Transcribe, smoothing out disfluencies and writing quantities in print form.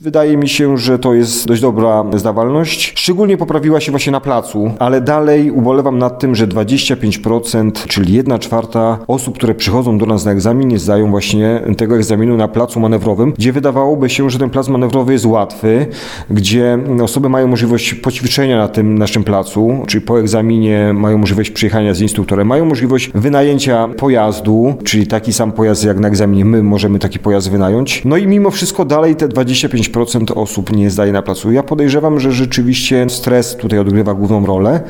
Wydaje mi się, że to jest dość dobra zdawalność. Szczególnie poprawiła się właśnie na placu, ale dalej ubolewam nad tym, że 25%, czyli 1/4 osób, które przychodzą do nas na egzamin, nie zdają właśnie tego egzaminu na placu manewrowym, gdzie wydawałoby się, że ten plac manewrowy jest łatwy, gdzie osoby mają możliwość poćwiczenia na tym naszym placu, czyli po egzaminie mają możliwość przyjechania z instruktorem, mają możliwość wynajęcia pojazdu, czyli taki sam pojazd jak na egzaminie my możemy taki pojazd wynająć. No i mimo wszystko dalej te 25% osób nie zdaje na placu. Ja podejrzewam, że rzeczywiście stres tutaj odgrywa główną rolę.